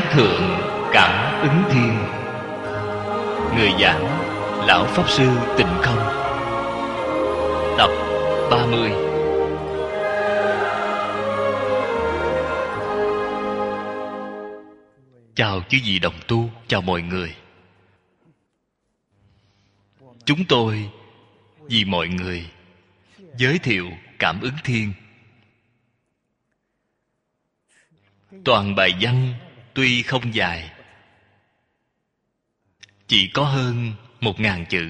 Thượng Cảm Ứng Thiên. Người giảng Lão Pháp Sư Tịnh Không. Tập 30. Chào chư vị đồng tu, chào mọi người. Chúng tôi vì mọi người giới thiệu Cảm Ứng Thiên. Toàn bài văn tuy không dài, chỉ có hơn 1000 chữ.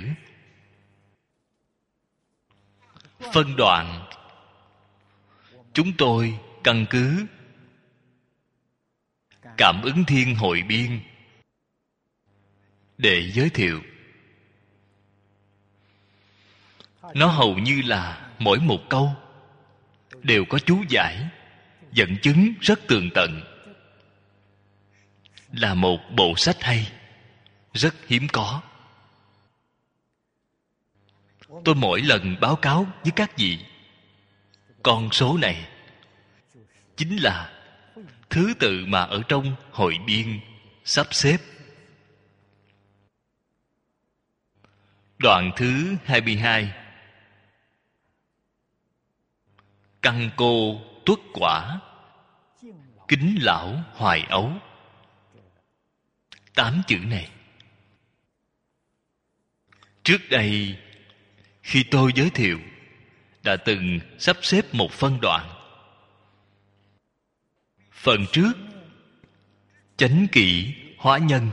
Phân đoạn chúng tôi căn cứ Cảm Ứng Thiên hội biên để giới thiệu. Nó hầu như là mỗi một câu đều có chú giải, dẫn chứng rất tường tận. Là một bộ sách hay, rất hiếm có. Tôi mỗi lần báo cáo với các vị, con số này chính là thứ tự mà ở trong hội biên sắp xếp. Đoạn thứ 22. Căn cô tuất quả, kính lão hoài ấu. 8 chữ này, trước đây khi tôi giới thiệu đã từng sắp xếp một phân đoạn. Phần trước, chánh kỷ hóa nhân.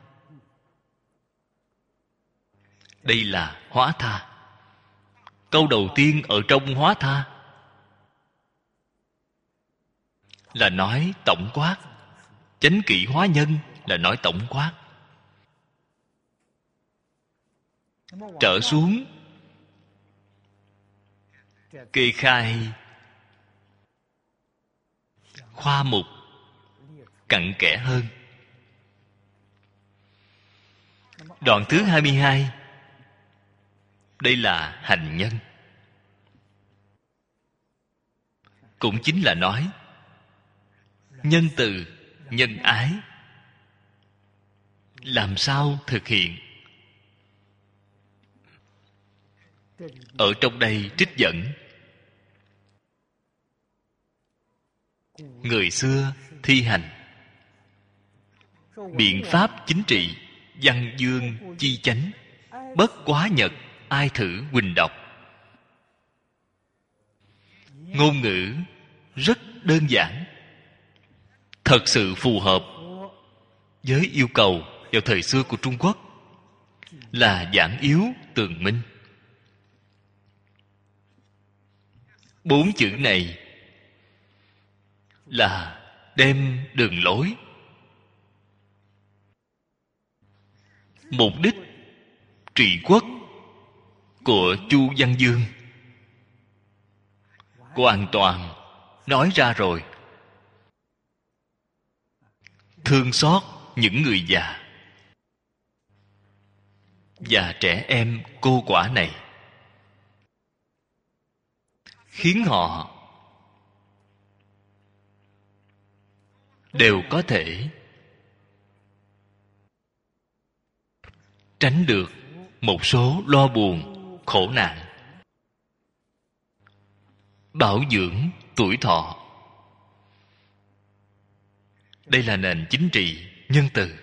Đây là hóa tha. Câu đầu tiên ở trong hóa tha là nói tổng quát. Chánh kỷ hóa nhân là nói tổng quát. Trở xuống kê khai khoa mục cặn kẽ hơn. Đoạn thứ 22, đây là hành nhân. Cũng chính là nói nhân từ, nhân ái làm sao thực hiện. Ở trong đây trích dẫn người xưa thi hành biện pháp chính trị, văn dương chi chánh, bất quá nhật, ai thử huỳnh đọc. Ngôn ngữ rất đơn giản, thật sự phù hợp với yêu cầu vào thời xưa của Trung Quốc, là giản yếu tường minh. 4 chữ này là đem đường lối, mục đích trị quốc của Chu Văn Dương hoàn toàn nói ra rồi. Thương xót những người già và trẻ em cô quả này, khiến họ đều có thể tránh được một số lo buồn, khổ nạn, bảo dưỡng tuổi thọ. Đây là nền chính trị nhân từ.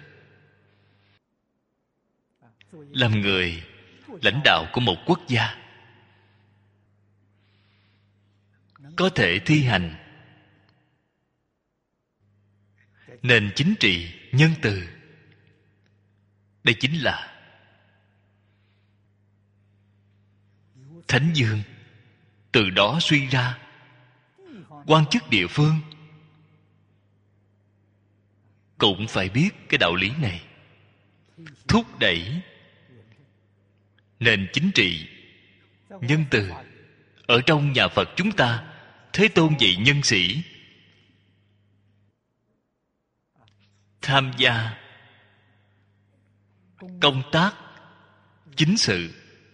Làm người lãnh đạo của một quốc gia, có thể thi hành nền chính trị nhân từ. Đây chính là Thánh Dương từ đó suy ra. Quan chức địa phương cũng phải biết cái đạo lý này, thúc đẩy nền chính trị nhân từ. Ở trong nhà Phật chúng ta, Thế Tôn dạy nhân sĩ tham gia công tác chính sự.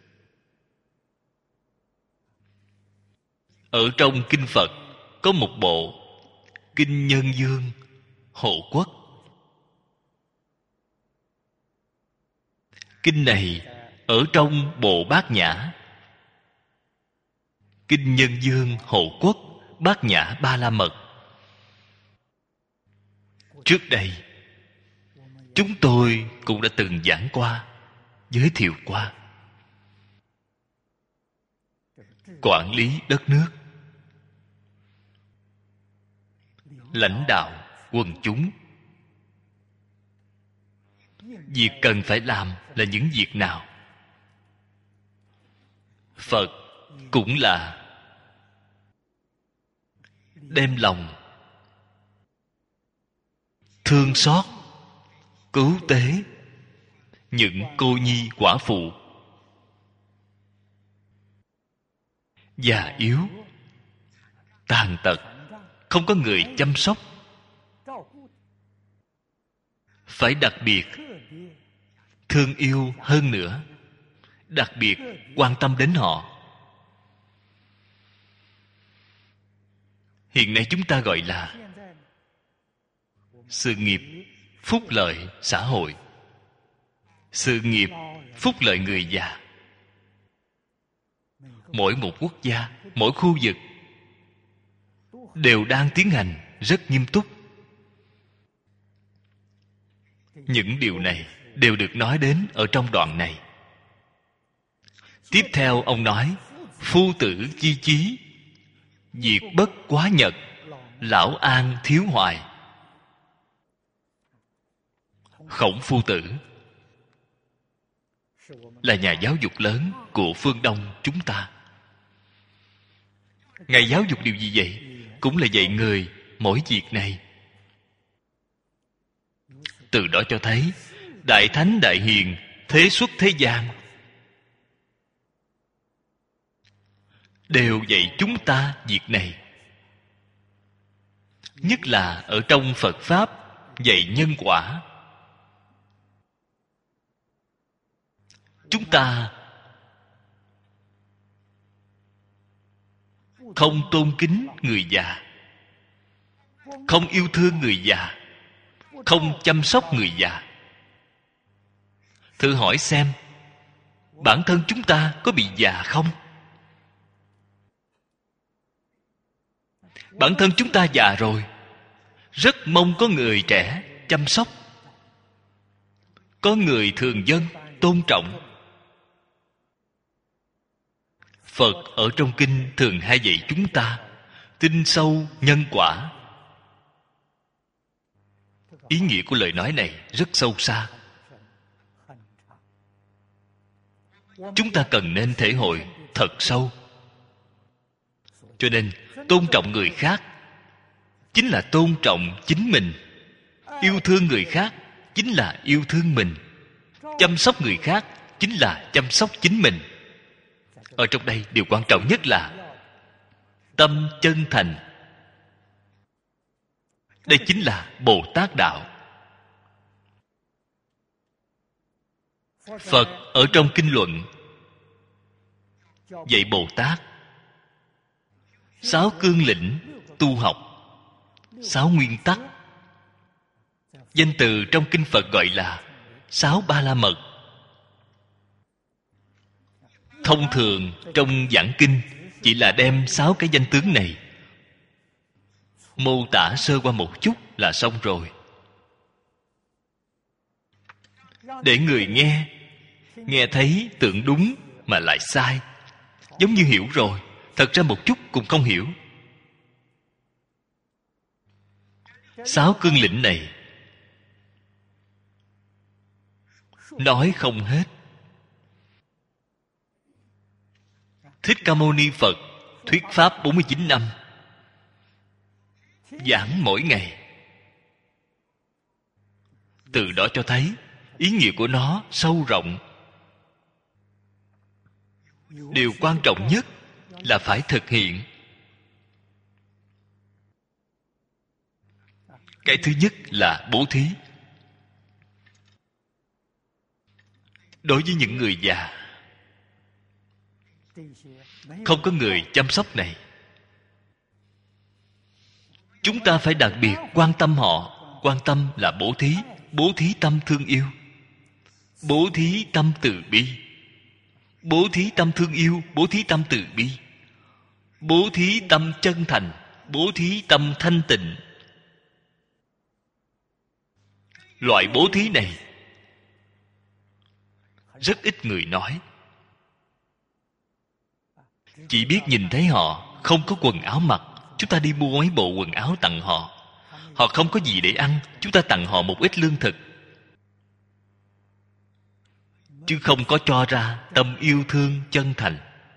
Ở trong kinh Phật có một bộ Kinh Nhân Dương Hộ Quốc. Kinh này ở trong Bộ Bát Nhã, Kinh Nhân Dương Hộ Quốc Bát Nhã Ba La Mật. Trước đây chúng tôi cũng đã từng giảng qua, giới thiệu qua. Quản lý đất nước, lãnh đạo quần chúng, việc cần phải làm là những việc nào? Phật cũng là đem lòng thương xót, cứu tế những cô nhi quả phụ, già yếu, tàn tật, không có người chăm sóc. Phải đặc biệt thương yêu hơn nữa, đặc biệt quan tâm đến họ. Hiện nay chúng ta gọi là sự nghiệp phúc lợi xã hội, sự nghiệp phúc lợi người già. Mỗi một quốc gia, mỗi khu vực đều đang tiến hành rất nghiêm túc. Những điều này đều được nói đến ở trong đoạn này. Tiếp theo ông nói: phu tử chi chí, diệt bất quá nhật, lão an thiếu hoài. Khổng Phu Tử là nhà giáo dục lớn của phương Đông chúng ta. Ngài giáo dục điều gì vậy? Cũng là dạy người mỗi việc này. Từ đó cho thấy Đại Thánh Đại Hiền thế xuất thế gian đều dạy chúng ta việc này. Nhất là ở trong Phật Pháp dạy nhân quả. Chúng ta không tôn kính người già, không yêu thương người già, không chăm sóc người già. Thử hỏi xem, bản thân chúng ta có bị già không? Bản thân chúng ta già rồi, rất mong có người trẻ chăm sóc, có người thường dân tôn trọng. Phật ở trong kinh thường hay dạy chúng ta tin sâu nhân quả. Ý nghĩa của lời nói này rất sâu xa. Chúng ta cần nên thể hội thật sâu. Cho nên tôn trọng người khác chính là tôn trọng chính mình. Yêu thương người khác chính là yêu thương mình. Chăm sóc người khác chính là chăm sóc chính mình. Ở trong đây điều quan trọng nhất là tâm chân thành. Đây chính là Bồ Tát Đạo. Phật ở trong kinh luận dạy Bồ Tát 6 cương lĩnh tu học, 6 nguyên tắc. Danh từ trong kinh Phật gọi là 6 Ba La Mật. Thông thường trong giảng kinh chỉ là đem 6 cái danh tướng này mô tả sơ qua một chút là xong rồi, để người nghe thấy tưởng đúng mà lại sai, giống như hiểu rồi, thật ra một chút cũng không hiểu. 6 cương lĩnh này nói không hết. Thích Ca Mâu Ni Phật thuyết pháp 49 năm, giảng mỗi ngày. Từ đó cho thấy ý nghĩa của nó sâu rộng. Điều quan trọng nhất là phải thực hiện. Cái thứ nhất là bố thí. Đối với những người già, không có người chăm sóc này, chúng ta phải đặc biệt quan tâm họ. Quan tâm là bố thí, bố thí tâm thương yêu. bố thí tâm từ bi, bố thí tâm thương yêu, bố thí tâm từ bi, bố thí tâm chân thành, bố thí tâm thanh tịnh. Loại bố thí này rất ít người nói. Chỉ biết nhìn thấy họ không có quần áo mặc, chúng ta đi mua mấy bộ quần áo tặng họ. Họ không có gì để ăn, chúng ta tặng họ một ít lương thực, chứ không có cho ra tâm yêu thương chân thành.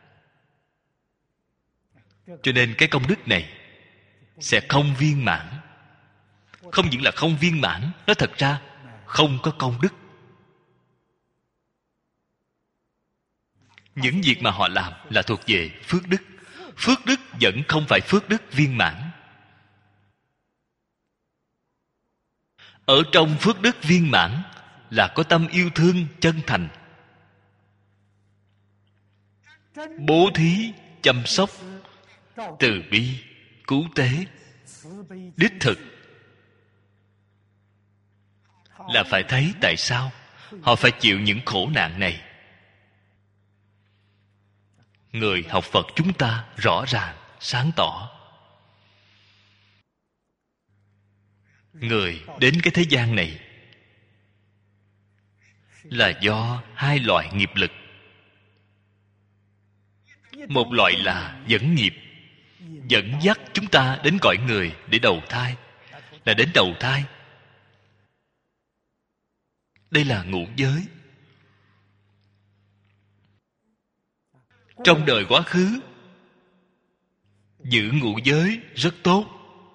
Cho nên cái công đức này sẽ không viên mãn. Không những là không viên mãn, nó thật ra không có công đức. Những việc mà họ làm là thuộc về phước đức. Phước đức vẫn không phải phước đức viên mãn. Ở trong phước đức viên mãn là có tâm yêu thương chân thành, bố thí, chăm sóc, từ bi, cứu tế, đích thực. Là phải thấy tại sao họ phải chịu những khổ nạn này. Người học Phật chúng ta rõ ràng, sáng tỏ. Người đến cái thế gian này là do hai loại nghiệp lực. Một loại là dẫn nghiệp, dẫn dắt chúng ta đến cõi người để đầu thai, là đến đầu thai. Đây là ngũ giới. Trong đời quá khứ giữ ngũ giới rất tốt.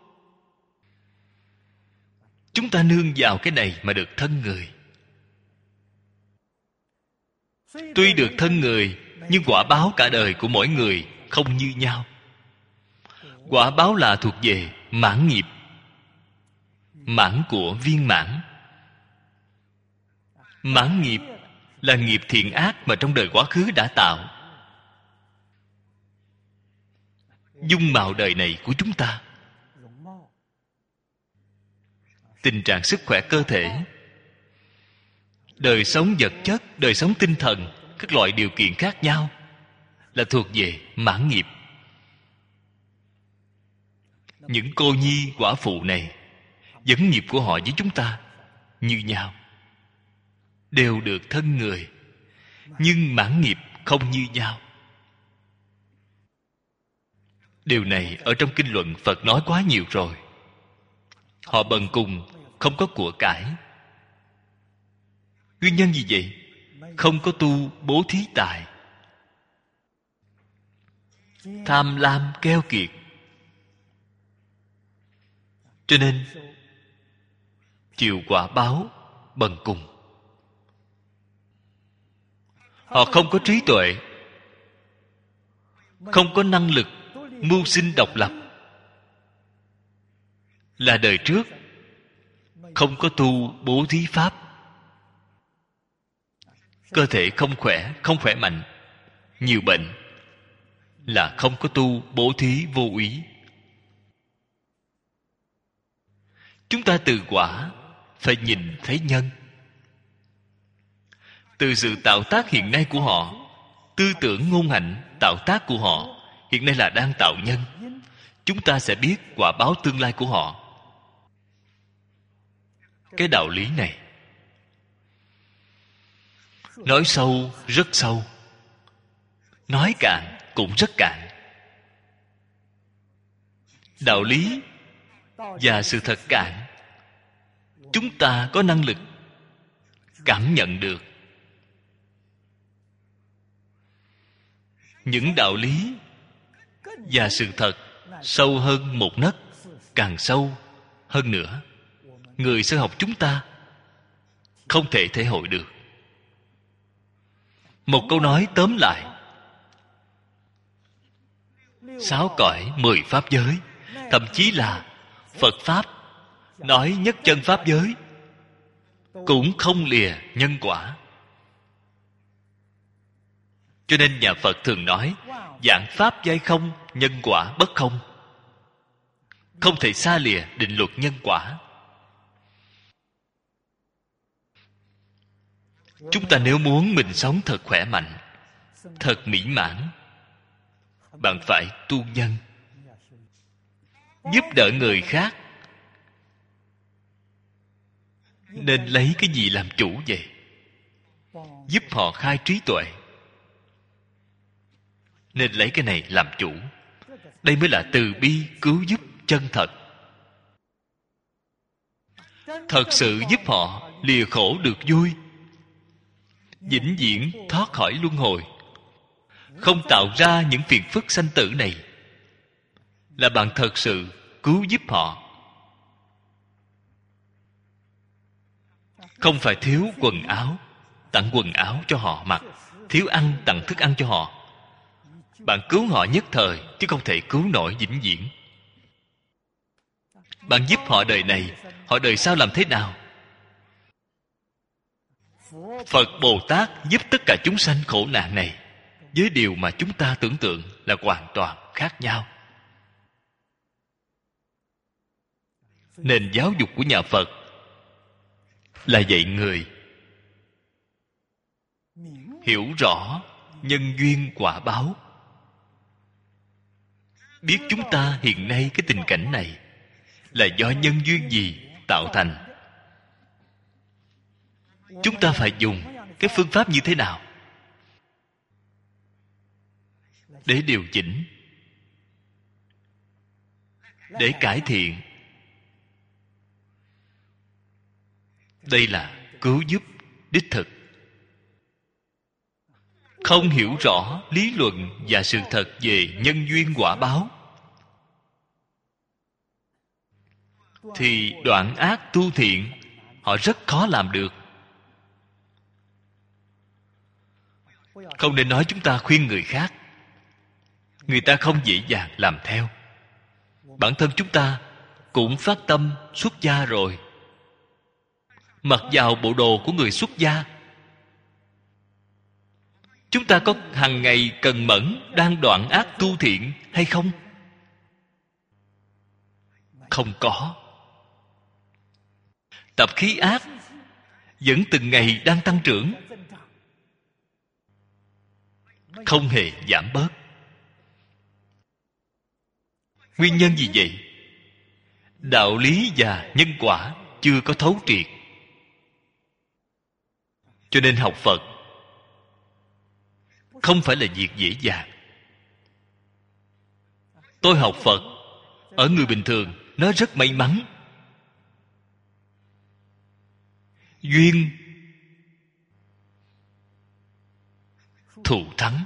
Chúng ta nương vào cái này mà được thân người. Tuy được thân người, nhưng quả báo cả đời của mỗi người không như nhau. Quả báo là thuộc về mãn nghiệp, mãn của viên mãn. Mãn nghiệp là nghiệp thiện ác mà trong đời quá khứ đã tạo. Dung mạo đời này của chúng ta, tình trạng sức khỏe cơ thể, đời sống vật chất, đời sống tinh thần, các loại điều kiện khác nhau là thuộc về mãn nghiệp. Những cô nhi quả phụ này, dẫn nghiệp của họ với chúng ta như nhau, đều được thân người, nhưng mãn nghiệp không như nhau. Điều này ở trong kinh luận Phật nói quá nhiều rồi. Họ bần cùng, không có của cải. Nguyên nhân gì vậy? Không có tu bố thí tài. Tham lam keo kiệt. Cho nên chịu quả báo bần cùng. Họ không có trí tuệ, không có năng lực mưu sinh độc lập. Là đời trước không có tu bố thí pháp, cơ thể không khỏe, không khỏe mạnh, nhiều bệnh, là không có tu bố thí vô úy. Chúng ta từ quả phải nhìn thấy nhân. Từ sự tạo tác hiện nay của họ, tư tưởng ngôn hạnh tạo tác của họ hiện nay là đang tạo nhân. Chúng ta sẽ biết quả báo tương lai của họ. Cái đạo lý này nói sâu rất sâu, nói cạn cũng rất cạn. Đạo lý và sự thật cạn, chúng ta có năng lực cảm nhận được. Những đạo lý và sự thật sâu hơn một nấc, càng sâu hơn nữa, người sơ học chúng ta không thể thể hội được. Một câu nói tóm lại: 6 cõi 10 pháp giới, thậm chí là Phật Pháp nói nhất chân Pháp giới cũng không lìa nhân quả. Cho nên nhà Phật thường nói vạn pháp giai không, nhân quả bất không. Không thể xa lìa định luật nhân quả. Chúng ta nếu muốn mình sống thật khỏe mạnh, thật mỹ mãn, bạn phải tu nhân, giúp đỡ người khác. Nên lấy cái gì làm chủ vậy? Giúp họ khai trí tuệ. Nên lấy cái này làm chủ. Đây mới là từ bi cứu giúp chân thật. Thật sự giúp họ lìa khổ được vui, vĩnh viễn thoát khỏi luân hồi, không tạo ra những phiền phức sanh tử này, là bạn thật sự cứu giúp họ. Không phải thiếu quần áo, tặng quần áo cho họ mặc, thiếu ăn, tặng thức ăn cho họ. Bạn cứu họ nhất thời, chứ không thể cứu nổi vĩnh viễn. Bạn giúp họ đời này, họ đời sau làm thế nào? Phật Bồ Tát giúp tất cả chúng sanh khổ nạn này, với điều mà chúng ta tưởng tượng là hoàn toàn khác nhau. Nền giáo dục của nhà Phật là dạy người hiểu rõ nhân duyên quả báo. Biết chúng ta hiện nay cái tình cảnh này là do nhân duyên gì tạo thành. Chúng ta phải dùng cái phương pháp như thế nào để điều chỉnh, để cải thiện. Đây là cứu giúp đích thực. Không hiểu rõ lý luận và sự thật về nhân duyên quả báo thì đoạn ác tu thiện họ rất khó làm được. Không nên nói chúng ta khuyên người khác, người ta không dễ dàng làm theo. Bản thân chúng ta cũng phát tâm xuất gia rồi, mặc vào bộ đồ của người xuất gia. Chúng ta có hàng ngày cần mẫn đang đoạn ác tu thiện hay không? Không có. Tập khí ác vẫn từng ngày đang tăng trưởng, không hề giảm bớt. Nguyên nhân gì vậy? Đạo lý và nhân quả chưa có thấu triệt. Cho nên học Phật không phải là việc dễ dàng. Tôi học Phật ở người bình thường nó rất may mắn. Duyên thù thắng,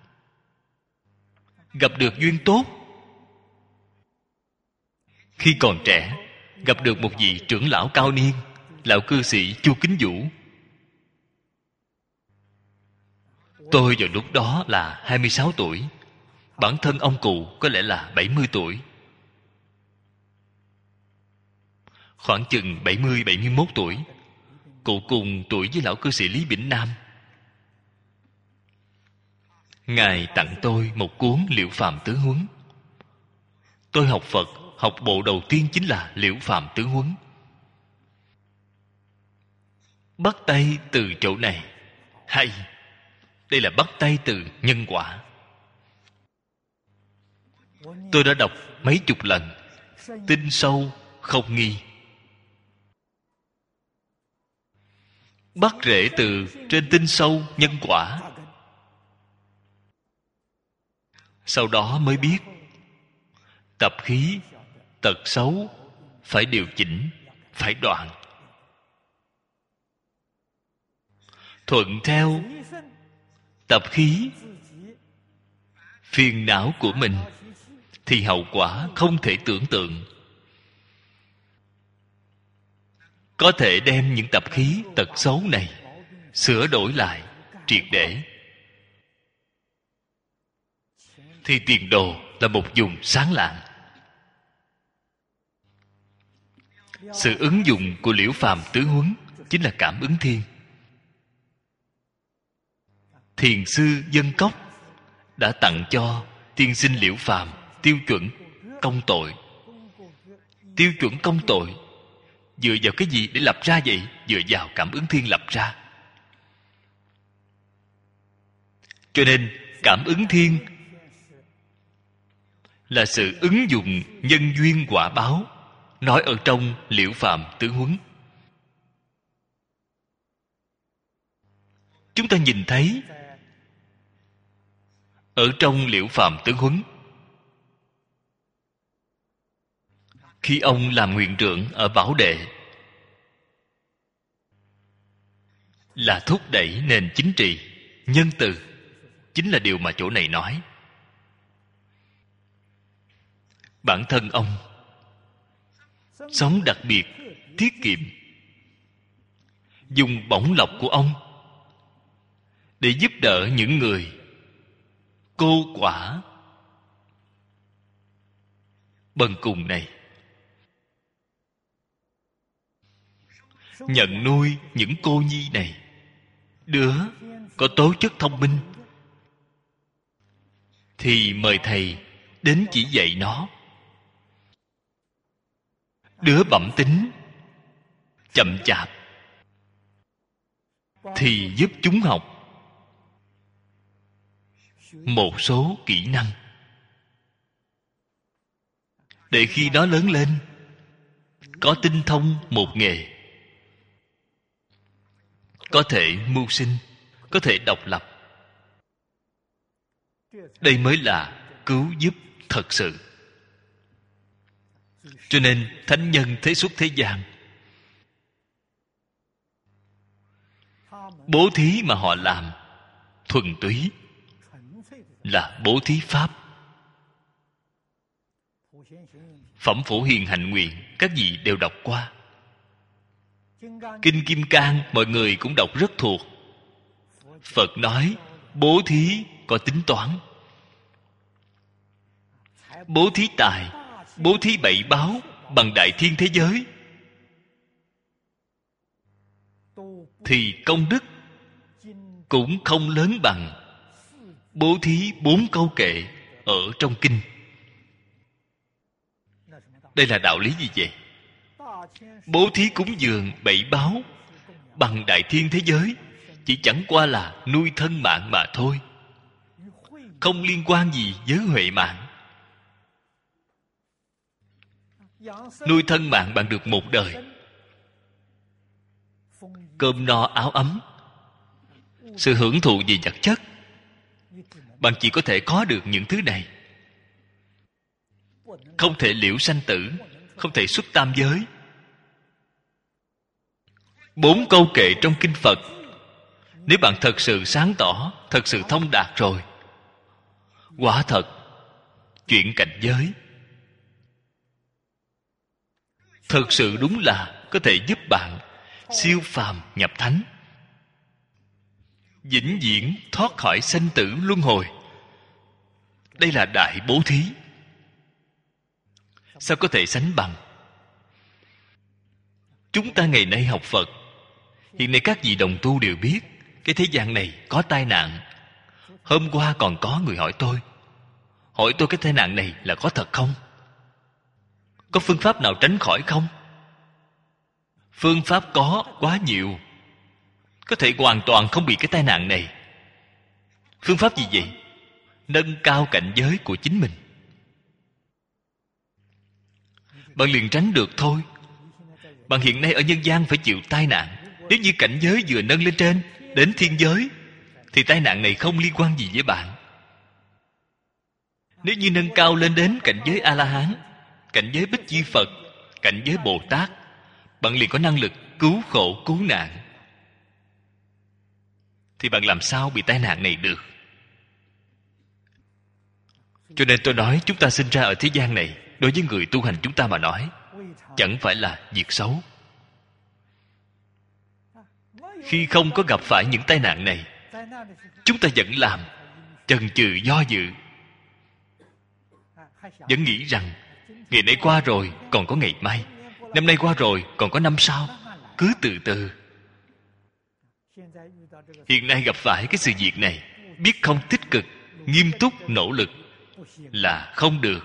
gặp được duyên tốt. Khi còn trẻ gặp được một vị trưởng lão cao niên, lão cư sĩ Chu Kính Vũ. Tôi vào lúc đó là 26 tuổi. Bản thân ông cụ có lẽ là 70 tuổi. Khoảng chừng 70-71 tuổi. Cụ cùng tuổi với lão cư sĩ Lý Bỉnh Nam. Ngài tặng tôi một cuốn Liễu Phàm Tứ Huấn. Tôi học Phật, học bộ đầu tiên chính là Liễu Phàm Tứ Huấn. Bắt tay từ chỗ này. Hay! Đây là bắt tay từ nhân quả. Tôi đã đọc mấy chục lần, tin sâu không nghi. Bắt rễ từ trên tin sâu nhân quả. Sau đó mới biết tập khí, tật xấu phải điều chỉnh, phải đoạn. Thuận theo tập khí, phiền não của mình thì hậu quả không thể tưởng tượng. Có thể đem những tập khí tật xấu này sửa đổi lại triệt để, thì tiền đồ là một vùng sáng lạng. Sự ứng dụng của Liễu Phàm Tứ Huấn chính là cảm ứng thiên. Thiền sư Dân Cốc đã tặng cho tiên sinh Liễu Phàm tiêu chuẩn công tội. Tiêu chuẩn công tội dựa vào cái gì để lập ra vậy? Dựa vào cảm ứng thiên lập ra. Cho nên cảm ứng thiên là sự ứng dụng nhân duyên quả báo, nói ở trong Liễu Phàm Tướng Huấn. Chúng ta nhìn thấy ở trong Liễu Phàm Tướng Huấn, khi ông làm nguyện trưởng ở Bảo Đệ, là thúc đẩy nền chính trị nhân từ, chính là điều mà chỗ này nói. Bản thân ông sống đặc biệt tiết kiệm, dùng bổng lộc của ông để giúp đỡ những người cô quả bần cùng này, nhận nuôi những cô nhi này. Đứa có tố chất thông minh thì mời thầy đến chỉ dạy nó. Đứa bẩm tính chậm chạp thì giúp chúng học một số kỹ năng, để khi đó lớn lên có tinh thông một nghề, có thể mưu sinh, có thể độc lập. Đây mới là cứu giúp thật sự. Cho nên thánh nhân thế xuất thế gian, bố thí mà họ làm thuần túy là bố thí pháp. Phẩm Phổ Hiền Hạnh Nguyện các vị đều đọc qua. Kinh Kim Cang mọi người cũng đọc rất thuộc. Phật nói bố thí có tính toán. Bố thí tài, bố thí bảy báo bằng đại thiên thế giới, thì công đức cũng không lớn bằng bố thí 4 câu kệ ở trong kinh. Đây là đạo lý gì vậy? Bố thí cúng dường bảy báo bằng đại thiên thế giới chỉ chẳng qua là nuôi thân mạng mà thôi, không liên quan gì với huệ mạng. Nuôi thân mạng bạn được một đời, cơm no áo ấm, sự hưởng thụ về vật chất, bạn chỉ có thể có được những thứ này. Không thể liễu sanh tử, không thể xuất tam giới. 4 câu kệ trong kinh Phật, nếu bạn thật sự sáng tỏ, thật sự thông đạt rồi, quả thật chuyện cảnh giới thật sự đúng là có thể giúp bạn siêu phàm nhập thánh, vĩnh viễn thoát khỏi sanh tử luân hồi. Đây là đại bố thí, sao có thể sánh bằng? Chúng ta ngày nay học Phật, hiện nay các vị đồng tu đều biết cái thế gian này có tai nạn. Hôm qua còn có người hỏi tôi cái tai nạn này là có thật không? Có phương pháp nào tránh khỏi không? Phương pháp có quá nhiều, có thể hoàn toàn không bị cái tai nạn này. Phương pháp gì vậy? Nâng cao cảnh giới của chính mình, bạn liền tránh được thôi. Bạn hiện nay ở nhân gian phải chịu tai nạn. Nếu như cảnh giới vừa nâng lên trên đến thiên giới thì tai nạn này không liên quan gì với bạn. Nếu như nâng cao lên đến cảnh giới A-la-hán, cảnh giới Bích Chi Phật, cảnh giới Bồ Tát, bạn liền có năng lực cứu khổ cứu nạn, thì bạn làm sao bị tai nạn này được? Cho nên tôi nói chúng ta sinh ra ở thế gian này, đối với người tu hành chúng ta mà nói, chẳng phải là việc xấu. Khi không có gặp phải những tai nạn này, chúng ta vẫn làm chần chừ do dự, vẫn nghĩ rằng ngày nay qua rồi còn có ngày mai, năm nay qua rồi còn có năm sau, cứ từ từ. Hiện nay gặp phải cái sự việc này, biết không tích cực nghiêm túc nỗ lực là không được.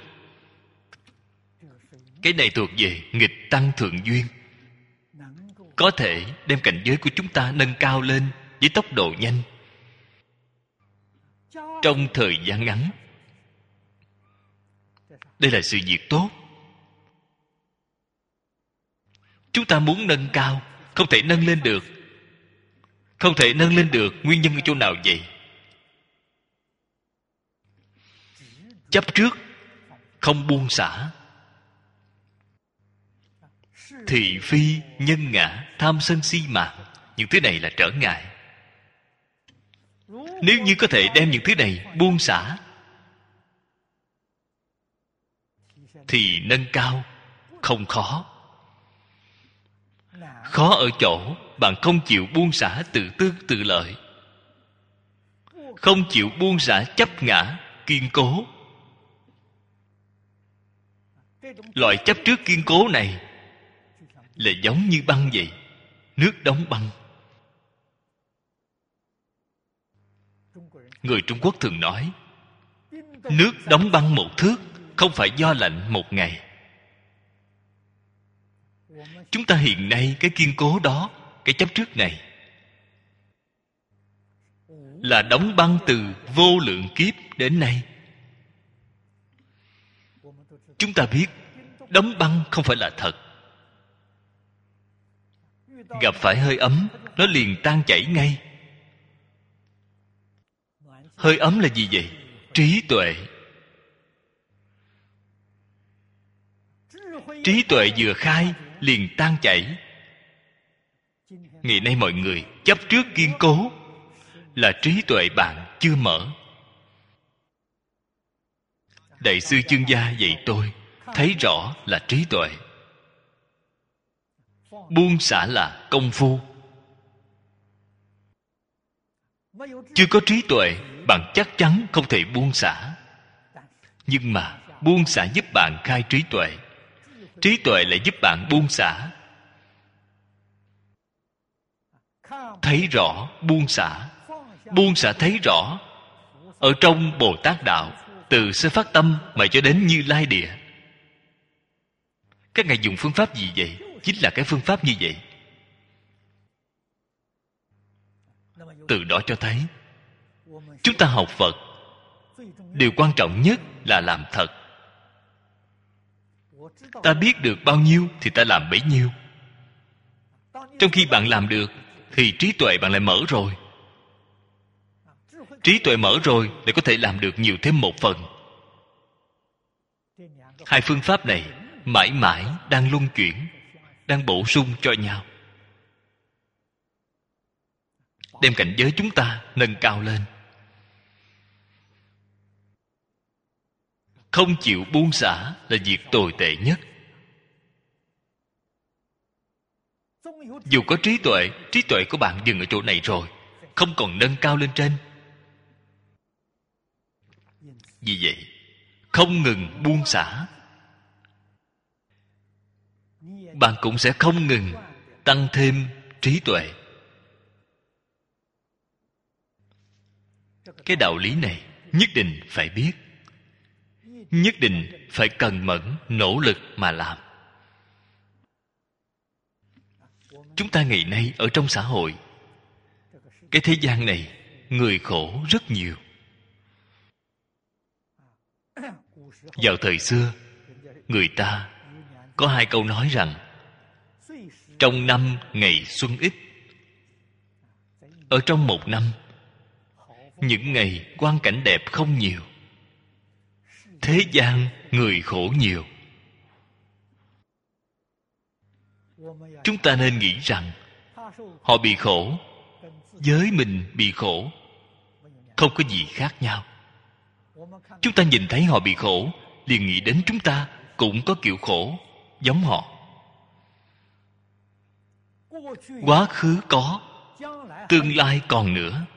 Cái này thuộc về nghịch tăng thượng duyên, có thể đem cảnh giới của chúng ta nâng cao lên với tốc độ nhanh. trong thời gian ngắn. Đây là sự việc tốt. Chúng ta muốn nâng cao, không thể nâng lên được. Không thể nâng lên được, nguyên nhân ở chỗ nào vậy? Chấp trước, không buông xả. Thị phi, nhân ngã, tham sân si mạng, những thứ này là trở ngại. Nếu như có thể đem những thứ này buông xả, thì nâng cao không khó. Khó ở chỗ bạn không chịu buông xả tự tư tự lợi, không chịu buông xả chấp ngã kiên cố. Loại chấp trước kiên cố này là giống như băng vậy, nước đóng băng. Người Trung Quốc thường nói, nước đóng băng một thước, không phải do lạnh một ngày. Chúng ta hiện nay cái kiên cố đó, cái chấp trước này là đóng băng từ vô lượng kiếp đến nay. Chúng ta biết đóng băng không phải là thật. Gặp phải hơi ấm, nó liền tan chảy ngay. Hơi ấm là gì vậy? Trí tuệ. Trí tuệ vừa khai liền tan chảy. Ngày nay mọi người chấp trước kiên cố là trí tuệ bạn chưa mở. Đại sư Chương Gia dạy tôi thấy rõ là trí tuệ. Buông xả là công phu. Chưa có trí tuệ, bạn chắc chắn không thể buông xả. Nhưng mà buông xả giúp bạn khai trí tuệ. Trí tuệ lại giúp bạn buông xả. Thấy rõ buông xả. Buông xả thấy rõ. Ở trong Bồ Tát Đạo, từ sơ phát tâm mà cho đến Như Lai Địa, các ngài dùng phương pháp gì vậy? Chính là cái phương pháp như vậy. Từ đó cho thấy chúng ta học Phật, điều quan trọng nhất là làm thật. Ta biết được bao nhiêu thì ta làm bấy nhiêu. Trong khi bạn làm được thì trí tuệ bạn lại mở rồi. Trí tuệ mở rồi để có thể làm được nhiều thêm một phần. Hai phương pháp này mãi mãi đang luân chuyển, đang bổ sung cho nhau, đem cảnh giới chúng ta nâng cao lên. Không chịu buông xả là việc tồi tệ nhất. Dù có trí tuệ của bạn dừng ở chỗ này rồi, không còn nâng cao lên trên. Vì vậy, không ngừng buông xả, bạn cũng sẽ không ngừng tăng thêm trí tuệ. Cái đạo lý này nhất định phải biết, nhất định phải cần mẫn nỗ lực mà làm. Chúng ta ngày nay ở trong xã hội, cái thế gian này người khổ rất nhiều. Vào thời xưa, người ta có hai câu nói rằng trong năm ngày xuân ít. Ở trong một năm, những ngày quang cảnh đẹp không nhiều, thế gian người khổ nhiều. Chúng ta nên nghĩ rằng họ bị khổ với mình bị khổ không có gì khác nhau. Chúng ta nhìn thấy họ bị khổ, liền nghĩ đến chúng ta cũng có kiểu khổ giống họ. Quá khứ có, tương lai còn nữa.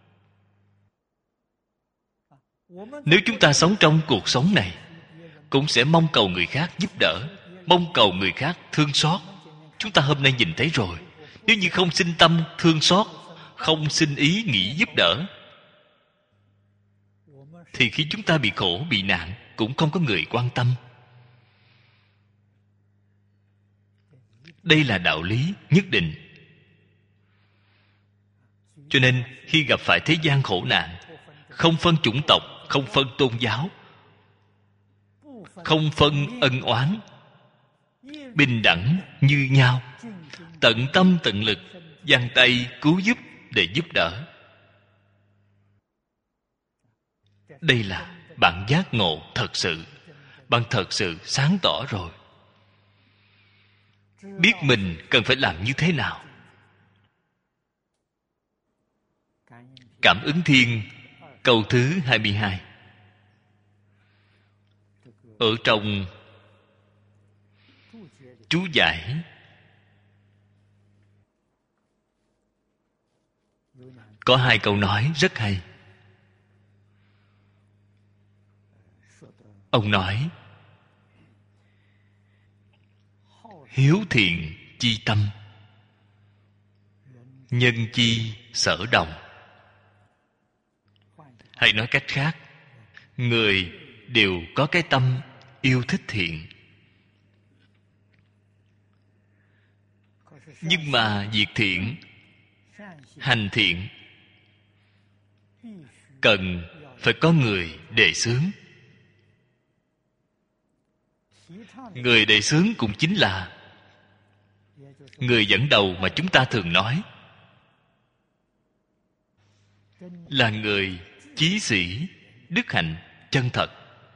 Nếu chúng ta sống trong cuộc sống này, cũng sẽ mong cầu người khác giúp đỡ, mong cầu người khác thương xót. Chúng ta hôm nay nhìn thấy rồi, nếu như không sinh tâm thương xót, không sinh ý nghĩ giúp đỡ, thì khi chúng ta bị khổ, bị nạn, cũng không có người quan tâm. Đây là đạo lý nhất định. Cho nên khi gặp phải thế gian khổ nạn, không phân chủng tộc, không phân tôn giáo, không phân ân oán, bình đẳng như nhau, tận tâm tận lực giang tay cứu giúp để giúp đỡ. Đây là bạn giác ngộ thật sự. Bạn thật sự sáng tỏ rồi, biết mình cần phải làm như thế nào. Cảm ứng thiên câu thứ 22. Ở trong chú giải có hai câu nói rất hay. Ông nói: hiếu thiện chi tâm, nhân chi sở đồng. Hay nói cách khác, người đều có cái tâm yêu thích thiện, nhưng mà việc thiện, hành thiện cần phải có người đề xướng. Người đề xướng cũng chính là người dẫn đầu mà chúng ta thường nói, là người chí sĩ, đức hạnh chân thật.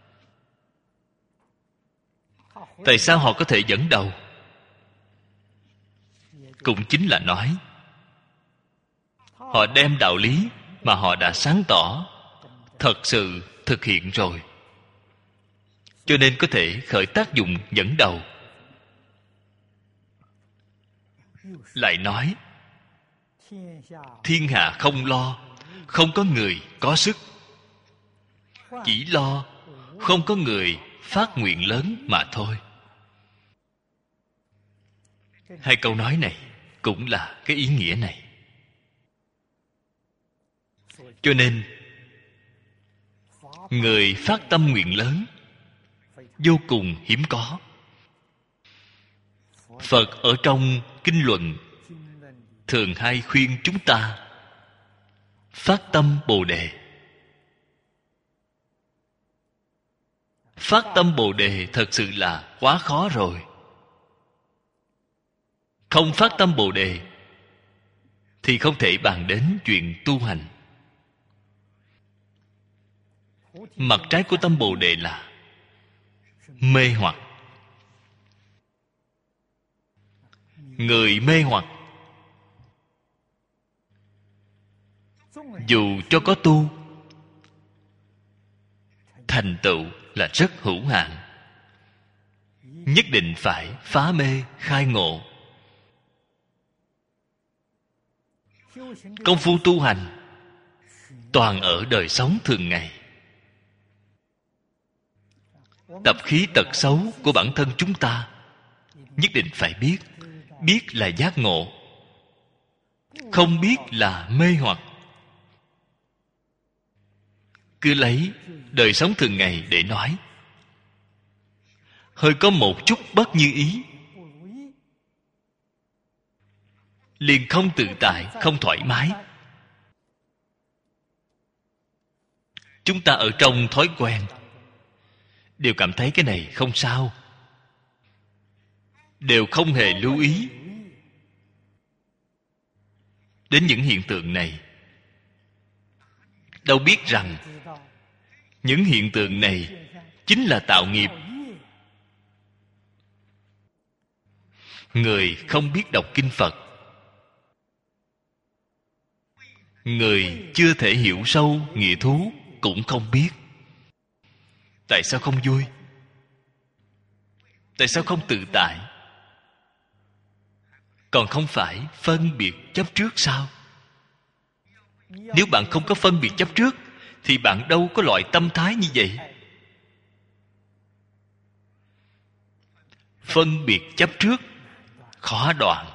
Tại sao họ có thể dẫn đầu? Cũng chính là nói họ đem đạo lý mà họ đã sáng tỏ thật sự thực hiện rồi, cho nên có thể khởi tác dụng dẫn đầu. Lại nói thiên hạ không lo, không có người có sức, chỉ lo không có người phát nguyện lớn mà thôi. Hai câu nói này cũng là cái ý nghĩa này. Cho nên người phát tâm nguyện lớn vô cùng hiếm có. Phật ở trong kinh luận thường hay khuyên chúng ta phát tâm Bồ Đề. Phát tâm Bồ Đề thật sự là quá khó rồi. Không phát tâm Bồ Đề thì không thể bàn đến chuyện tu hành. Mặt trái của tâm Bồ Đề là mê hoặc. Người mê hoặc dù cho có tu, thành tựu là rất hữu hạn. Nhất định phải phá mê khai ngộ. Công phu tu hành toàn ở đời sống thường ngày. Tập khí tật xấu của bản thân chúng ta nhất định phải biết. Biết là giác ngộ, không biết là mê hoặc. Cứ lấy đời sống thường ngày để nói, hơi có một chút bất như ý liền không tự tại, không thoải mái. Chúng ta ở trong thói quen đều cảm thấy cái này không sao, đều không hề lưu ý đến những hiện tượng này. Đâu biết rằng những hiện tượng này chính là tạo nghiệp. Người không biết đọc kinh Phật, người chưa thể hiểu sâu nghĩa thú cũng không biết. Tại sao không vui? Tại sao không tự tại? Còn không phải phân biệt chấp trước sao? Nếu bạn không có phân biệt chấp trước thì bạn đâu có loại tâm thái như vậy. Phân biệt chấp trước khó đoạn.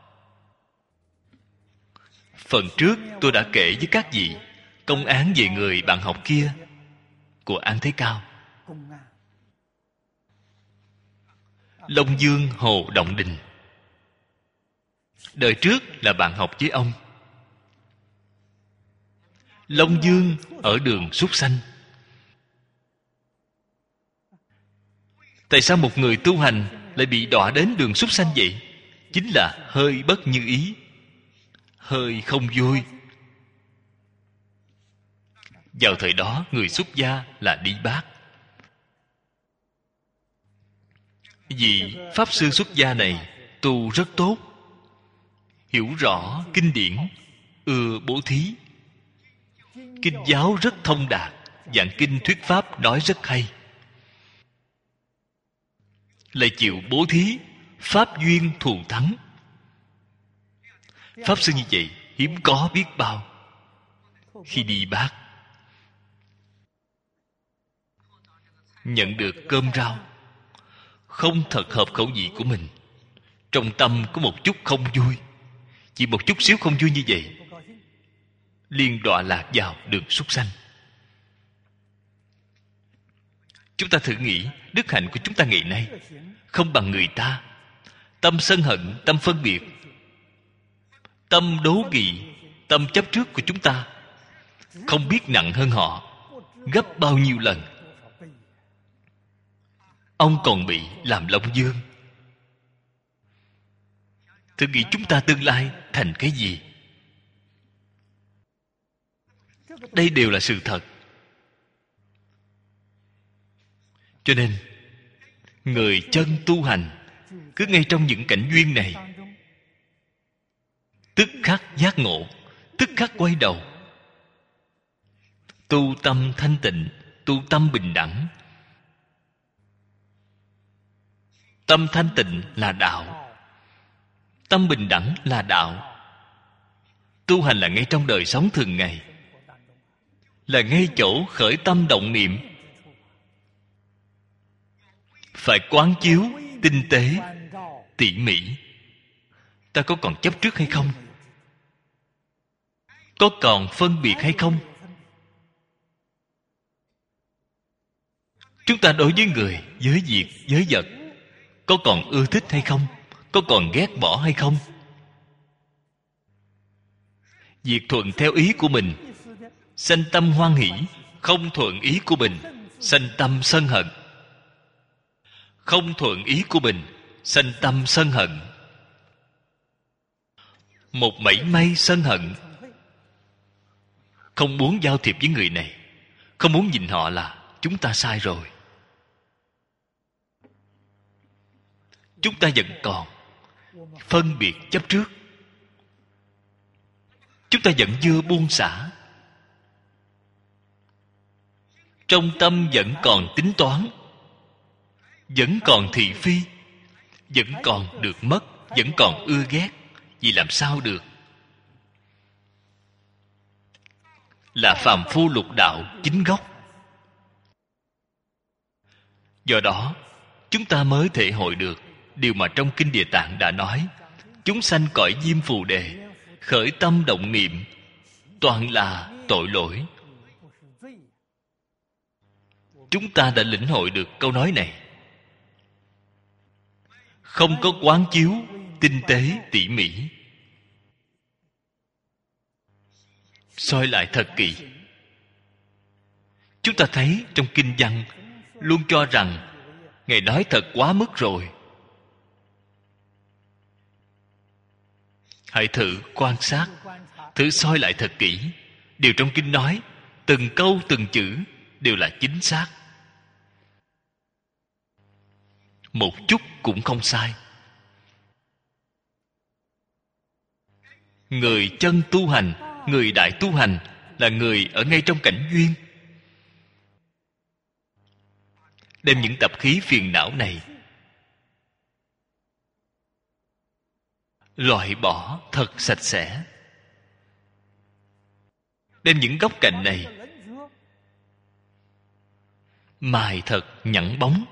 Phần trước tôi đã kể với các vị công án về người bạn học kia của An Thế Cao. Long Dương Hồ Động Đình, đời trước là bạn học với ông. Long Dương ở đường súc sanh. Tại sao một người tu hành lại bị đọa đến đường súc sanh vậy? Chính là hơi bất như ý, hơi không vui. Vào thời đó, người xuất gia là đi bát. Vị Pháp Sư xuất gia này tu rất tốt, hiểu rõ kinh điển, ưa bố thí. Kinh giáo rất thông đạt, giảng kinh thuyết pháp nói rất hay. Lại chịu bố thí, pháp duyên thù thắng. Pháp Sư như vậy hiếm có biết bao. Khi đi bát, nhận được cơm rau không thật hợp khẩu vị của mình, trong tâm có một chút không vui, chỉ một chút xíu không vui như vậy, liền đọa lạc vào đường súc sanh. Chúng ta thử nghĩ, đức hạnh của chúng ta ngày nay không bằng người ta. Tâm sân hận, tâm phân biệt, tâm đố kỵ, tâm chấp trước của chúng ta không biết nặng hơn họ gấp bao nhiêu lần. Ông còn bị làm Long Dương. Thử nghĩ chúng ta tương lai thành cái gì? Đây đều là sự thật. Cho nên người chân tu hành cứ ngay trong những cảnh duyên này tức khắc giác ngộ, tức khắc quay đầu, tu tâm thanh tịnh, tu tâm bình đẳng. Tâm thanh tịnh là đạo, tâm bình đẳng là đạo. Tu hành là ngay trong đời sống thường ngày, là ngay chỗ khởi tâm động niệm. Phải quán chiếu tinh tế, tỉ mỉ. Ta có còn chấp trước hay không? Có còn phân biệt hay không? Chúng ta đối với người, với việc, với vật có còn ưa thích hay không? Có còn ghét bỏ hay không? Việc thuận theo ý của mình, sanh tâm hoan hỷ. Không thuận ý của mình, sanh tâm sân hận. Không thuận ý của mình, sanh tâm sân hận. Một mảy may sân hận, không muốn giao thiệp với người này, không muốn nhìn họ là chúng ta sai rồi. Chúng ta vẫn còn phân biệt chấp trước. Chúng ta vẫn chưa buông xả. Trong tâm vẫn còn tính toán, vẫn còn thị phi, vẫn còn được mất, vẫn còn ưa ghét. Vì làm sao được? Là phàm phu lục đạo chính gốc. Do đó chúng ta mới thể hội được điều mà trong Kinh Địa Tạng đã nói: chúng sanh cõi diêm phù đề, khởi tâm động niệm toàn là tội lỗi. Chúng ta đã lĩnh hội được câu nói này. Không có quán chiếu tinh tế tỉ mỉ, soi lại thật kỹ, chúng ta thấy trong kinh văn luôn cho rằng Ngài nói thật quá mức rồi. Hãy thử quan sát, thử soi lại thật kỹ. Điều trong kinh nói, từng câu từng chữ đều là chính xác, một chút cũng không sai. Người chân tu hành, người đại tu hành là người ở ngay trong cảnh duyên, đem những tập khí phiền não này loại bỏ thật sạch sẽ, đem những góc cạnh này mài thật nhẵn bóng.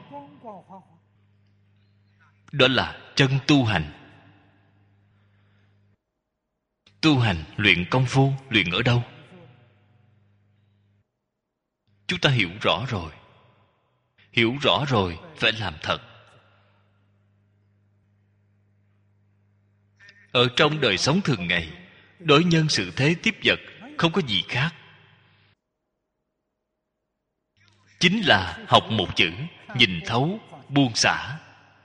Đó là chân tu hành. Tu hành luyện công phu, luyện ở đâu? Chúng ta hiểu rõ rồi. Hiểu rõ rồi phải làm thật. Ở trong đời sống thường ngày, đối nhân xử thế tiếp vật không có gì khác. chính là học một chữ: nhìn thấu, buông xả.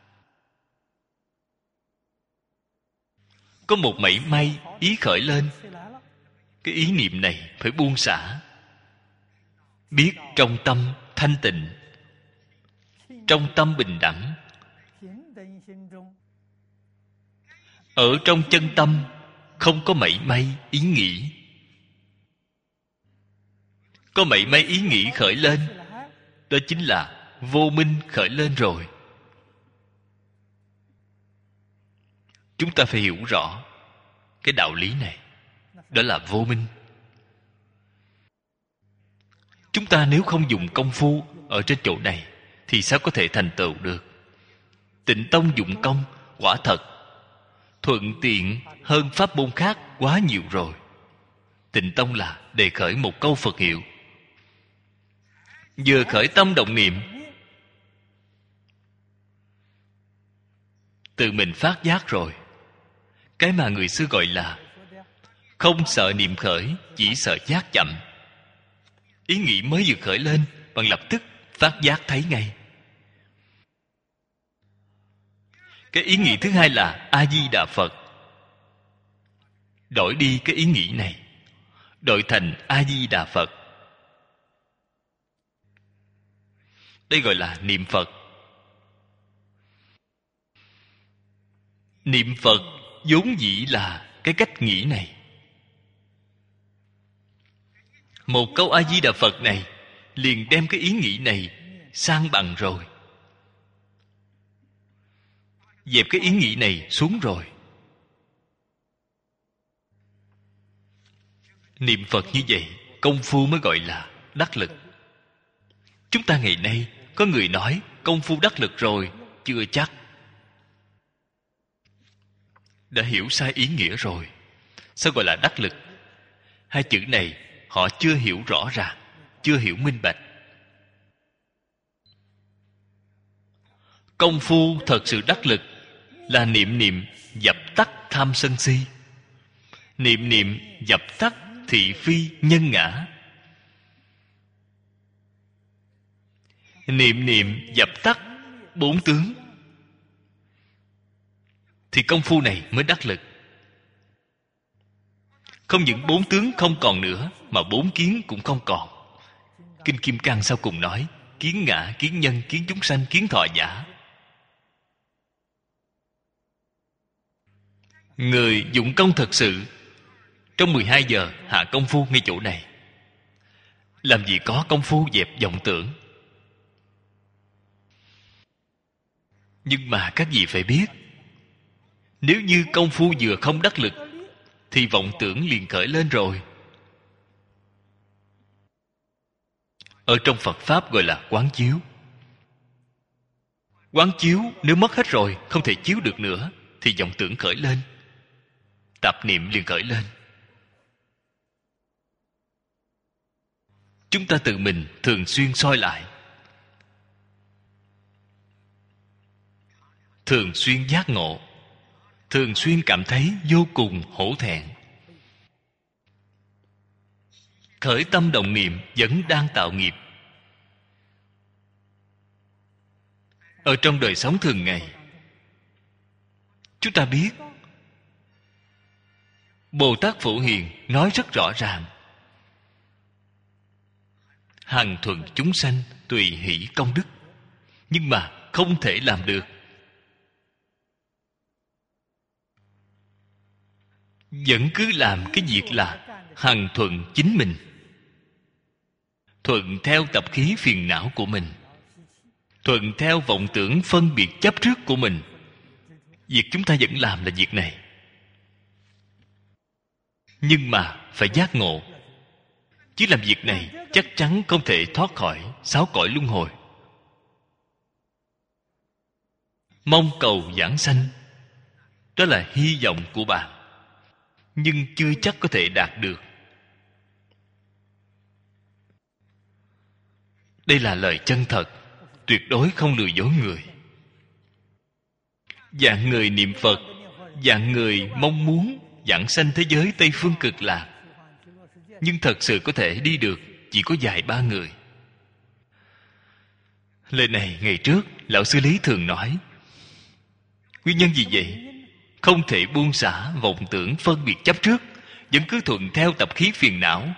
Có một mảy may ý khởi lên, cái ý niệm này phải buông xả. Biết trong tâm thanh tịnh, trong tâm bình đẳng, ở trong chân tâm không có mảy may ý nghĩ. Có mảy may ý nghĩ khởi lên, đó chính là vô minh khởi lên rồi. Chúng ta phải hiểu rõ cái đạo lý này. Đó là vô minh. Chúng ta nếu không dùng công phu ở trên chỗ này thì sao có thể thành tựu được? Tịnh tông dụng công quả thật thuận tiện hơn pháp môn khác quá nhiều rồi. Tịnh tông là đề khởi một câu Phật hiệu. Vừa khởi tâm động niệm, tự mình phát giác rồi. Cái mà người xưa gọi là không sợ niệm khởi, chỉ sợ giác chậm. Ý nghĩ mới vừa khởi lên, bạn lập tức phát giác thấy ngay. Cái ý nghĩ thứ hai là A-di-đà Phật. Đổi đi cái ý nghĩ này, đổi thành A-di-đà Phật. Đây gọi là niệm Phật. Niệm Phật vốn dĩ là cái cách nghĩ này. Một câu A-di-đà Phật này liền đem cái ý nghĩ này sang bằng rồi, dẹp cái ý nghĩ này xuống rồi. Niệm Phật như vậy, công phu mới gọi là đắc lực. Chúng ta ngày nay có người nói công phu đắc lực rồi, chưa chắc. Đã hiểu sai ý nghĩa rồi. Sao gọi là đắc lực? Hai chữ này họ chưa hiểu rõ ràng, chưa hiểu minh bạch. Công phu thật sự đắc lực là niệm niệm dập tắt tham sân si, niệm niệm dập tắt thị phi nhân ngã, niệm niệm dập tắt bốn tướng, thì công phu này mới đắc lực. Không những bốn tướng không còn nữa, mà bốn kiến cũng không còn. Kinh Kim Cang sau cùng nói: kiến ngã, kiến nhân, kiến chúng sanh, kiến thọ giả. Người dụng công thật sự, trong 12 giờ hạ công phu ngay chỗ này. Làm gì có công phu dẹp vọng tưởng. Nhưng mà các vị phải biết, nếu như công phu vừa không đắc lực thì vọng tưởng liền khởi lên rồi. Ở trong Phật Pháp gọi là quán chiếu. Quán chiếu nếu mất hết rồi, không thể chiếu được nữa, thì vọng tưởng khởi lên, tạp niệm liền khởi lên. Chúng ta tự mình thường xuyên soi lại, thường xuyên giác ngộ, thường xuyên cảm thấy vô cùng hổ thẹn. Khởi tâm động niệm vẫn đang tạo nghiệp. Ở trong đời sống thường ngày, chúng ta biết Bồ Tát Phổ Hiền nói rất rõ ràng: hằng thuận chúng sanh, tùy hỷ công đức. Nhưng mà không thể làm được. Vẫn cứ làm cái việc là hằng thuận chính mình, thuận theo tập khí phiền não của mình, thuận theo vọng tưởng phân biệt chấp trước của mình. Việc chúng ta vẫn làm là việc này. Nhưng mà phải giác ngộ. Chứ làm việc này chắc chắn không thể thoát khỏi 6 cõi luân hồi. Mong cầu giảng sanh, đó là hy vọng của bạn, nhưng chưa chắc có thể đạt được. Đây là lời chân thật, tuyệt đối không lừa dối người. Dạng người niệm Phật, dạng người mong muốn giảng sanh thế giới Tây Phương Cực Lạc, nhưng thật sự có thể đi được chỉ có vài ba người. Lời này ngày trước Lão Sư Lý thường nói. Nguyên nhân gì vậy? Không thể buông xả vọng tưởng phân biệt chấp trước, vẫn cứ thuận theo tập khí phiền não.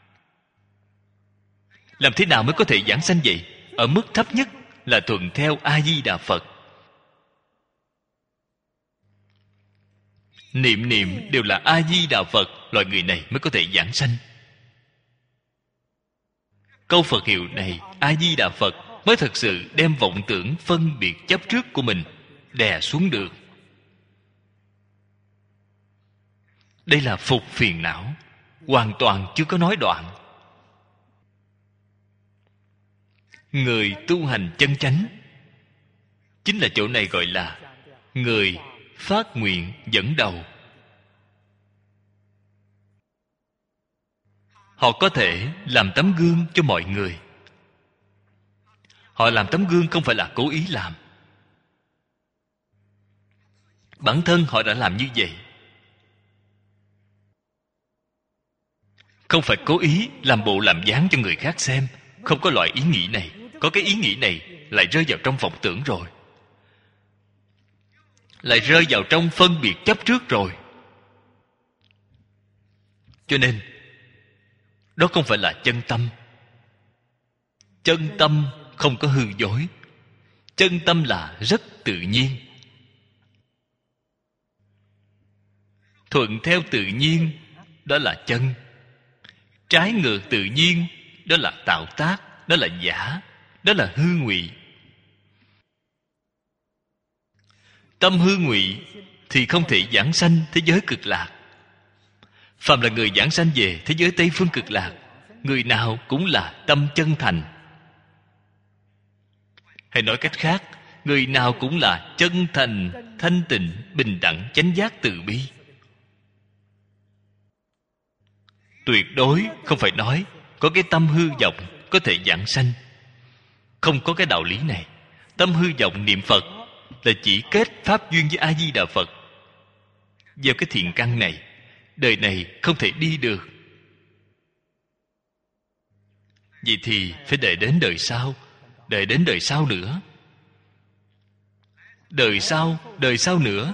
Làm thế nào mới có thể giảng sanh vậy? Ở mức thấp nhất là thuận theo A-di-đà Phật. Niệm niệm đều là A-di-đà Phật, loại người này mới có thể giảng sanh. Câu Phật hiệu này, A-di-đà Phật, mới thật sự đem vọng tưởng phân biệt chấp trước của mình đè xuống được. Đây là phục phiền não, hoàn toàn chưa có nói đoạn. Người tu hành chân chánh, chính là chỗ này gọi là người phát nguyện dẫn đầu. Họ có thể làm tấm gương cho mọi người. Họ làm tấm gương không phải là cố ý làm. Bản thân họ đã làm như vậy. Không phải cố ý làm bộ làm dáng cho người khác xem. Không có loại ý nghĩ này. Có cái ý nghĩ này lại rơi vào trong vọng tưởng rồi, lại rơi vào trong phân biệt chấp trước rồi. Cho nên đó không phải là chân tâm. Chân tâm không có hư dối. Chân tâm là rất tự nhiên. Thuận theo tự nhiên, đó là chân. Trái ngược tự nhiên, đó là tạo tác, đó là giả, đó là hư ngụy. Tâm hư ngụy thì không thể giảng sanh thế giới cực lạc. Phàm là người giảng sanh về thế giới Tây Phương cực lạc, người nào cũng là tâm chân thành. Hay nói cách khác, người nào cũng là chân thành, thanh tịnh, bình đẳng, chánh giác, từ bi. Tuyệt đối không phải nói có cái tâm hư vọng có thể giảng sanh. Không có cái đạo lý này. Tâm hư vọng niệm Phật là chỉ kết pháp duyên với A-di-đà Phật. Gieo cái thiện căn này, đời này không thể đi được. Vậy thì phải đợi đến đời sau, đợi đến đời sau nữa, đời sau nữa.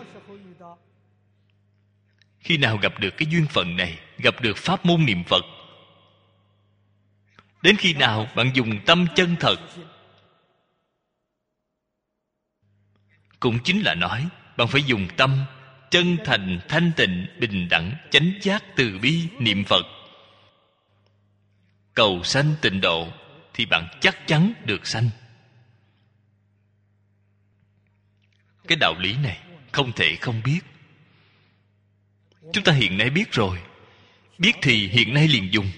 Khi nào gặp được cái duyên phận này, gặp được pháp môn niệm Phật, đến khi nào bạn dùng tâm chân thật, cũng chính là nói bạn phải dùng tâm chân thành, thanh tịnh, bình đẳng, chánh giác, từ bi niệm Phật, cầu sanh tịnh độ, thì bạn chắc chắn được sanh. Cái đạo lý này không thể không biết. Chúng ta hiện nay biết rồi. Biết thì hiện nay liền dùng,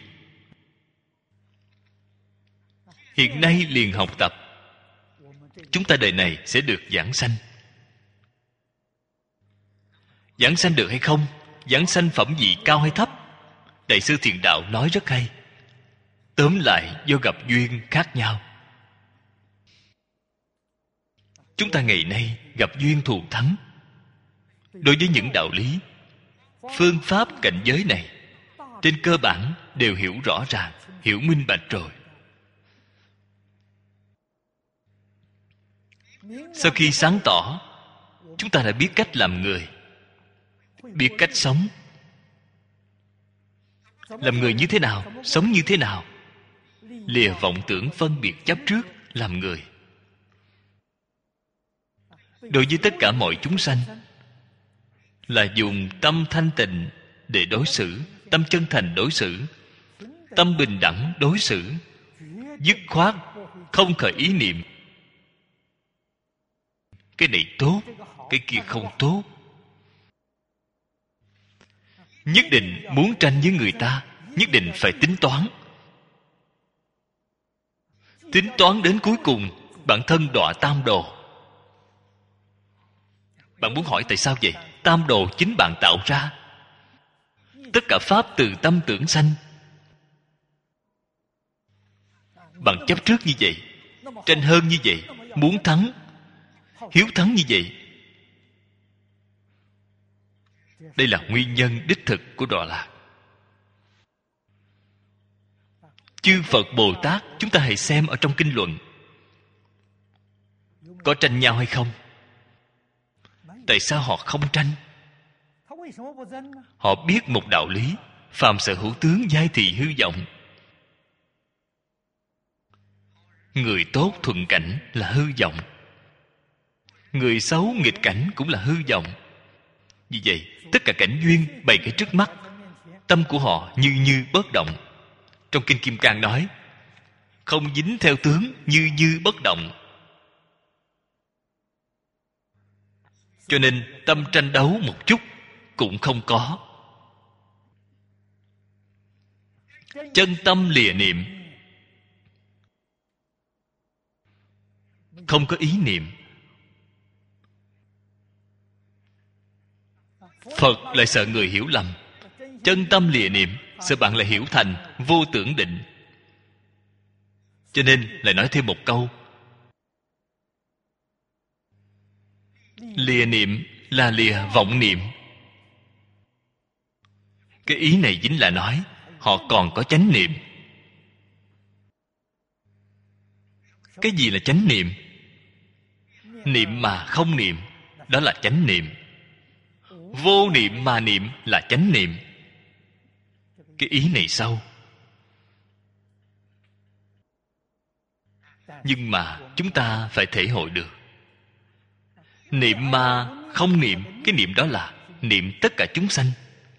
hiện nay liền học tập. Chúng ta đời này sẽ được giảng sanh. Giảng sanh được hay không, giảng sanh phẩm vị cao hay thấp, Đại sư Thiền Đạo nói rất hay. Tóm lại do gặp duyên khác nhau. Chúng ta ngày nay gặp duyên thù thắng. Đối với những đạo lý, phương pháp cảnh giới này, trên cơ bản đều hiểu rõ ràng, hiểu minh bạch rồi. Sau khi sáng tỏ, chúng ta đã biết cách làm người, biết cách sống. Làm người như thế nào, sống như thế nào, lìa vọng tưởng phân biệt chấp trước làm người. Đối với tất cả mọi chúng sanh là dùng tâm thanh tịnh để đối xử, tâm chân thành đối xử, tâm bình đẳng đối xử, dứt khoát không khởi ý niệm cái này tốt, cái kia không tốt. Nhất định muốn tranh với người ta, nhất định phải tính toán. Tính toán đến cuối cùng, bản thân đọa tam đồ. Bạn muốn hỏi tại sao vậy? Tam đồ chính bạn tạo ra. Tất cả pháp từ tâm tưởng sanh. Bạn chấp trước như vậy, tranh hơn như vậy, muốn thắng, hiếu thắng như vậy. Đây là nguyên nhân đích thực của đọa lạc. Chư Phật Bồ Tát, chúng ta hãy xem ở trong kinh luận. Có tranh nhau hay không? Tại sao họ không tranh? Họ biết một đạo lý: phàm sở hữu tướng, giai thị hư vọng. Người tốt thuận cảnh là hư vọng, người xấu nghịch cảnh cũng là hư vọng. Vì vậy, tất cả cảnh duyên bày cái trước mắt, tâm của họ như như bất động. Trong Kinh Kim Cang nói: không dính theo tướng, như như bất động. Cho nên tâm tranh đấu một chút cũng không có. Chân tâm lìa niệm, không có ý niệm. Phật lại sợ người hiểu lầm. Chân tâm lìa niệm, sợ bạn lại hiểu thành vô tưởng định. Cho nên lại nói thêm một câu: lìa niệm là lìa vọng niệm. Cái ý này chính là nói họ còn có chánh niệm. Cái gì là chánh niệm? Niệm mà không niệm, đó là chánh niệm. Vô niệm mà niệm là chánh niệm. Cái ý này sâu, nhưng mà chúng ta phải thể hội được. Niệm mà không niệm, cái niệm đó là niệm tất cả chúng sanh,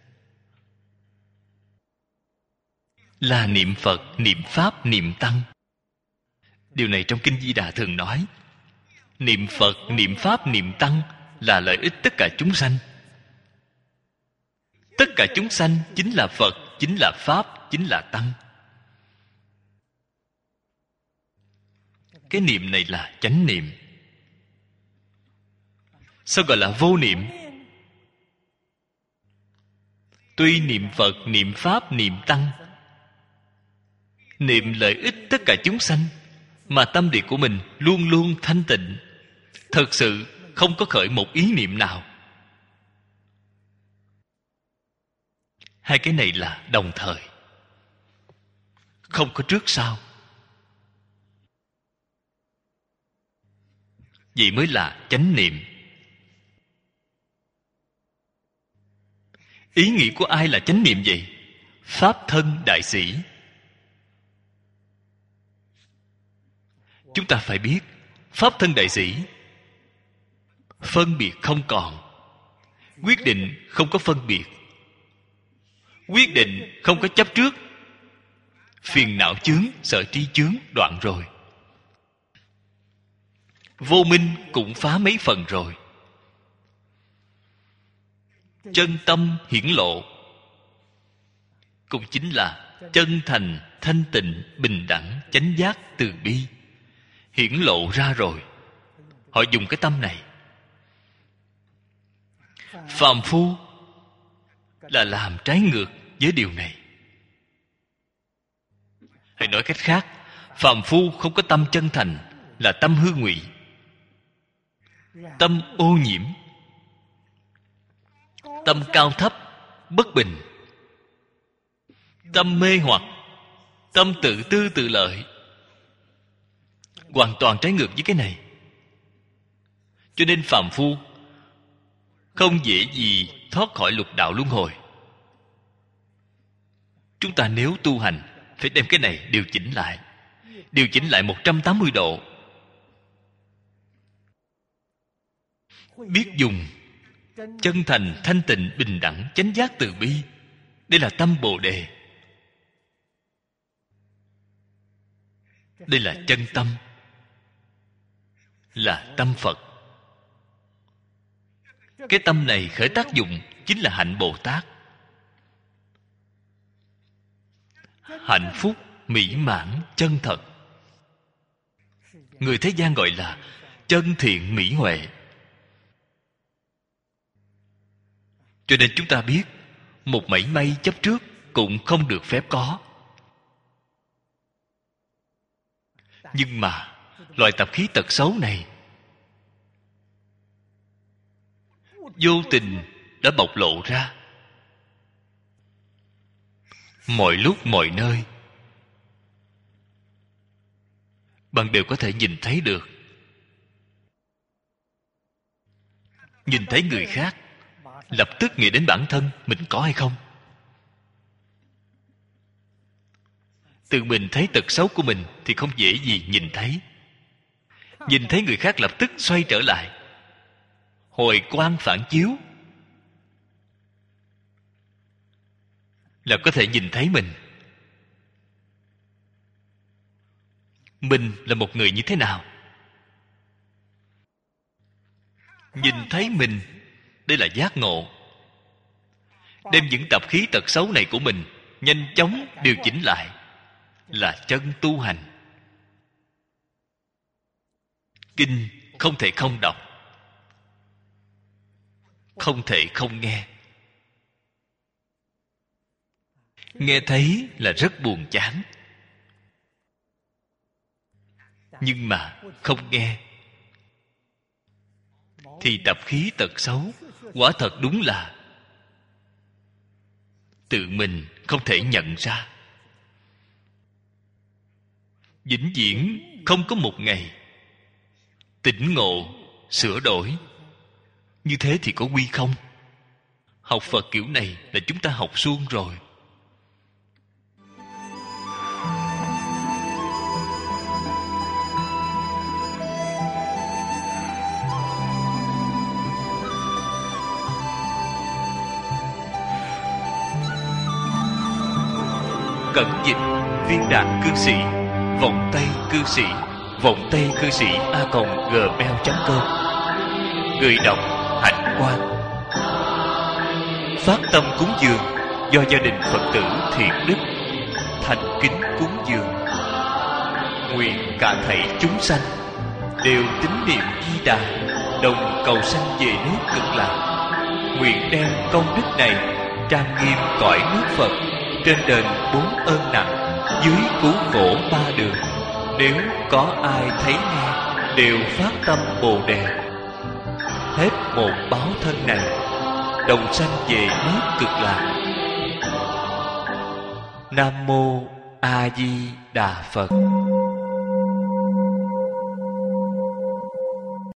là niệm Phật, niệm Pháp, niệm Tăng. Điều này trong Kinh Di Đà thường nói: niệm Phật, niệm Pháp, niệm Tăng là lợi ích tất cả chúng sanh. Tất cả chúng sanh chính là Phật, chính là Pháp, chính là Tăng. Cái niệm này là chánh niệm. Sao gọi là vô niệm? Tuy niệm Phật, niệm Pháp, niệm Tăng, niệm lợi ích tất cả chúng sanh, mà tâm địa của mình luôn luôn thanh tịnh, thật sự không có khởi một ý niệm nào. Hai cái này là đồng thời, không có trước sau. Vậy mới là chánh niệm. Ý nghĩ của ai là chánh niệm vậy? Pháp thân đại sĩ. Chúng ta phải biết, Pháp thân đại sĩ phân biệt không còn, quyết định không có phân biệt, quyết định không có chấp trước, phiền não chướng, sợ tri chướng đoạn rồi, vô minh cũng phá mấy phần rồi. Chân tâm hiển lộ, cũng chính là chân thành, thanh tịnh, bình đẳng, chánh giác, từ bi, hiển lộ ra rồi. Họ dùng cái tâm này. Phàm phu là làm trái ngược với điều này. Hay nói cách khác, phàm phu không có tâm chân thành, là tâm hư ngụy, tâm ô nhiễm, tâm cao thấp, bất bình, tâm mê hoặc, tâm tự tư tự lợi, hoàn toàn trái ngược với cái này. Cho nên phàm phu không dễ gì thoát khỏi lục đạo luân hồi. Chúng ta nếu tu hành, phải đem cái này điều chỉnh lại. Điều chỉnh lại 180 độ. Biết dùng chân thành, thanh tịnh, bình đẳng, chánh giác, từ bi. Đây là tâm Bồ Đề. Đây là chân tâm, là tâm Phật. Cái tâm này khởi tác dụng chính là hạnh Bồ Tát. Hạnh phúc, mỹ mãn, chân thật. Người thế gian gọi là chân thiện mỹ huệ. Cho nên chúng ta biết, một mảy may chấp trước cũng không được phép có. Nhưng mà loại tập khí tật xấu này vô tình đã bộc lộ ra. Mọi lúc mọi nơi bạn đều có thể nhìn thấy được. nhìn thấy người khác, lập tức nghĩ đến bản thân mình có hay không. Tự mình thấy tật xấu của mình thì không dễ gì nhìn thấy. Nhìn thấy người khác lập tức xoay trở lại, hồi quang phản chiếu, là có thể nhìn thấy mình. Mình là một người như thế nào? Nhìn thấy mình, đây là giác ngộ. Đem những tập khí tật xấu này của mình nhanh chóng điều chỉnh lại, là chân tu hành. Kinh không thể không đọc, không thể không nghe. Nghe thấy là rất buồn chán, nhưng mà không nghe thì tập khí tật xấu quả thật đúng là tự mình không thể nhận ra. Vĩnh viễn không có một ngày tỉnh ngộ, sửa đổi. Như thế thì có quy không? Học Phật kiểu này là chúng ta học suông rồi. Cẩn dịch Viên Đạn Cư Sĩ, Vọng Tây Cư Sĩ, Vọng Tây Cư Sĩ @gmail.com. Người đọc Hạnh Quang. Phát tâm cúng dường do gia đình Phật tử Thiện Đức thành kính cúng dường. Nguyện cả thảy chúng sanh đều tín niệm Di Đà, đồng cầu sanh về nước Cực Lạc. Nguyện đem công đức này trang nghiêm cõi nước Phật, trên đền 4 ơn nặng, dưới cứu khổ 3 đường. Nếu có ai thấy nghe đều phát tâm Bồ Đề, hết một báo thân này, đồng sanh về nước Cực Lạc. Nam mô A Di Đà Phật.